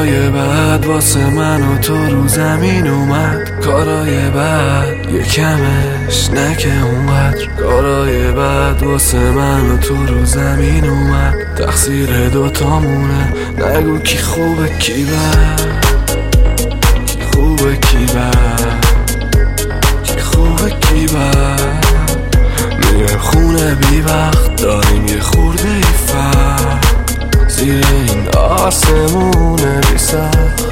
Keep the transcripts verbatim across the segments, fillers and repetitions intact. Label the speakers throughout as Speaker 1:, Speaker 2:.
Speaker 1: کارای بعد واسه من و تو رو زمین اومد، کارای بعد یه کمش نکه اونقدر. کارای بعد واسه من و تو رو زمین اومد، تقصیر دوتامونه، نگو کی خوبه کی بد، کی خوبه کی بد، کی خوبه کی بد. میرم خونه بی وقت، داریم یه خورده ای فرق، زیر این آسمونه بی سخت.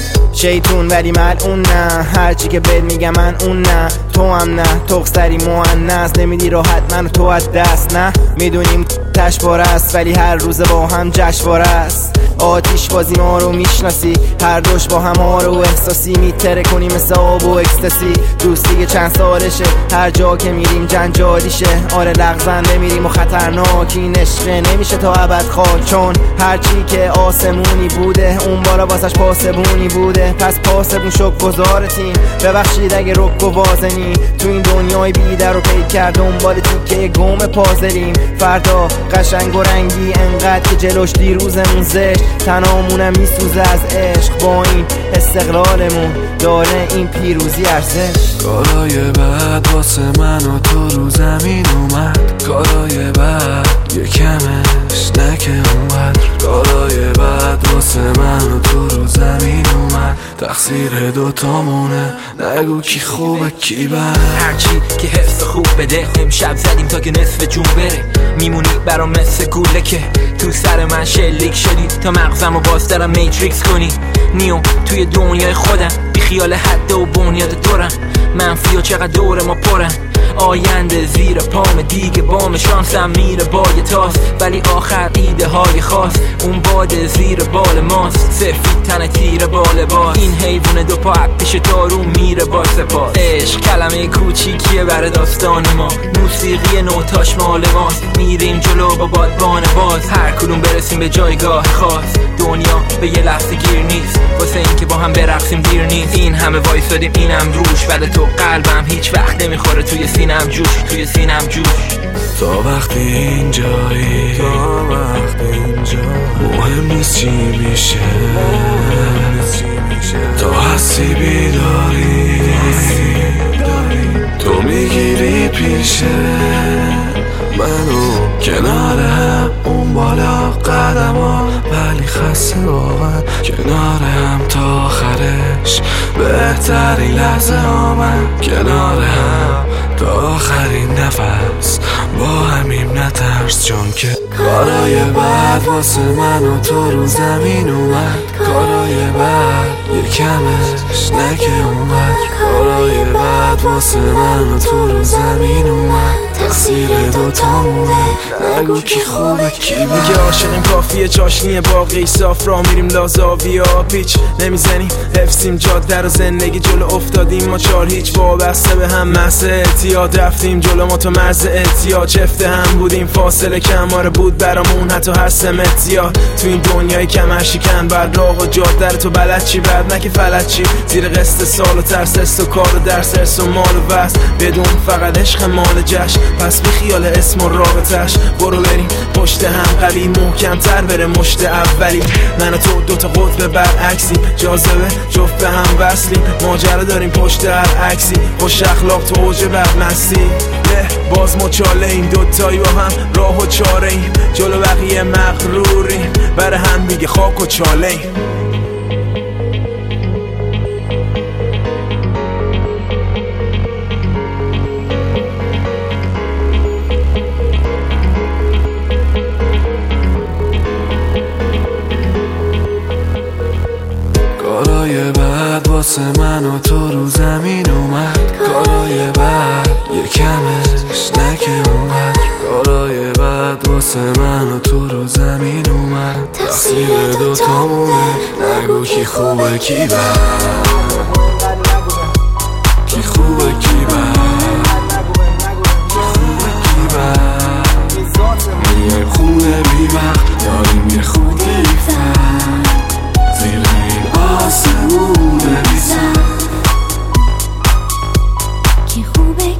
Speaker 2: شیطون ولی ملعون نه، هرچی که بد میگم من اون نه، تو هم نه، تخصری مؤنث، نمیدی راحت من و تو از دست. نه میدونیم تشوار است ولی هر روز با هم جشنواره است. آتیش بازی ما رو میشناسی، هر دوش با هم ها رو احساسی، میتره کنی مثل آب و اکستاسی. دوستی چند سالشه، هر جا که میریم جنجالیشه. آره لغزنده میریم و خطرناک، این عشقه نمیشه تا ابد خاک. چون هرچی که آسمونی بوده اون بالا واسش پاسبونی بوده، پس پاسبون شک گذارتیم. ببخشید اگه رک و وازنی، تو این دنیای بیدر رو پید کرد دنبال تیکه گم پازلیم. فردا قشنگ و رنگی انقدر که جلوش دیروزمون زشت، تنامونم میسوزه از عشق، با این استقلالمون داره این پیروزی ارزش.
Speaker 1: کارای بعد واسه من و تو رو زمین اومد، کارای بعد یه کمش نکه اونقدر. کارای بعد واسه من و تو رو زمین اومد، تقصیر دوتامونه، نگو کی خوبه کی بد.
Speaker 3: هرچی که حس خوب بده، امشب زدیم تا که نصف جون بره. میمونی برام مثل گوله که تو سر من شلیک شدی، تا مغزم و باز دارم میتریکس کنی. نیو توی دنیای خودم، بی خیال حد و بنیاد دورم. منفی و چقدر دور ما پرن، آینده زیر پام دیگه، بام شانسم میره با یه تاس. ولی آخر ایده های خاص، اون باد زیر بال ماست. سفید تن تیر بال باز، این حیوان دو پا پیش دارو میره با سپاس. عشق کلمه کوچیکیه بر داستان ما، موسیقی نوتاش مال ماست. میریم جلو با بادبان باز، هر کدوم برسیم به جایگاه خاص. دنیا به یه لحظه گیر نیست، واسه این که با هم برقصیم دیر نیست. این همه وایسادیم اینم روش، ولی تو قلبم هیچ وقت نمیخوره توی سینم جوش، توی سینم جوش.
Speaker 1: تا وقتی اینجایی، تا وقتی اینجایی، مهم نیست چی میشه، تا هستی بیداری، تو میگیری پیشه منو کنار هم، اون بالا قدم ها ولی خسته واقعا. کنار هم تا آخرش بهترین لحظه آمد، کنار هم تا آخرین نفس با همیم نترس. چون که کارای بعد واسه من و تو رو زمین اومد، کارای بعد یه کمش نکه اومد. کارای بعد واسه من و تو رو زمین اومد، تقصیر دوتامونه، نگو کی خوبه کی بد.
Speaker 4: میگه عاشقیم کافیه چاشنی باقی صاف، را میریم لازاویا پیچ نمیزنیم، حفظیم جاده رو زندگی جلو افتادیم ما چار هیچ. وابسته به هم محض اعتیاد، رفتیم جلو ما تو مرز اعتیاد. چفته هم بودیم فاصله کماره بود برامون حتی هر سمتیا. تو این دنیای کمر شکن بر راه و جاده رو تو بلد چی بعد نه که فلج چی. زیر قسط سال و ترس است و کار و درس ارس و مال و بس، بدون فقط عشق مال جشن. پس بی خیال اسم و رابطش، برو بریم پشت هم قوی محکم تر بره مشت اولی. من و تو دوتا قطب برعکسیم، جاذبه جفت به هم وصلیم. ماجرا داریم پشت هر عکسی، خوش اخلاق تو اوج بدمستی. باز ما چاله این دوتایی با هم راه و چاره ایم، جلو بقیه مغروریم، بر هم میگه خاک و چاله ایم.
Speaker 1: کارای بعد واسه من و تو رو زمین اومد، کارای بعد یه کمش نکه اومد. کارای بعد واسه من و تو رو زمین اومد، تقصیر دوتامونه، نگو کی خوبه کی بد، کی خوبه کی بد، کی خوبه کی بد. میایم خونه بی وقت، داریم یه خونه ایفت، زیر این آسمونه بی سر.
Speaker 5: کی خوبه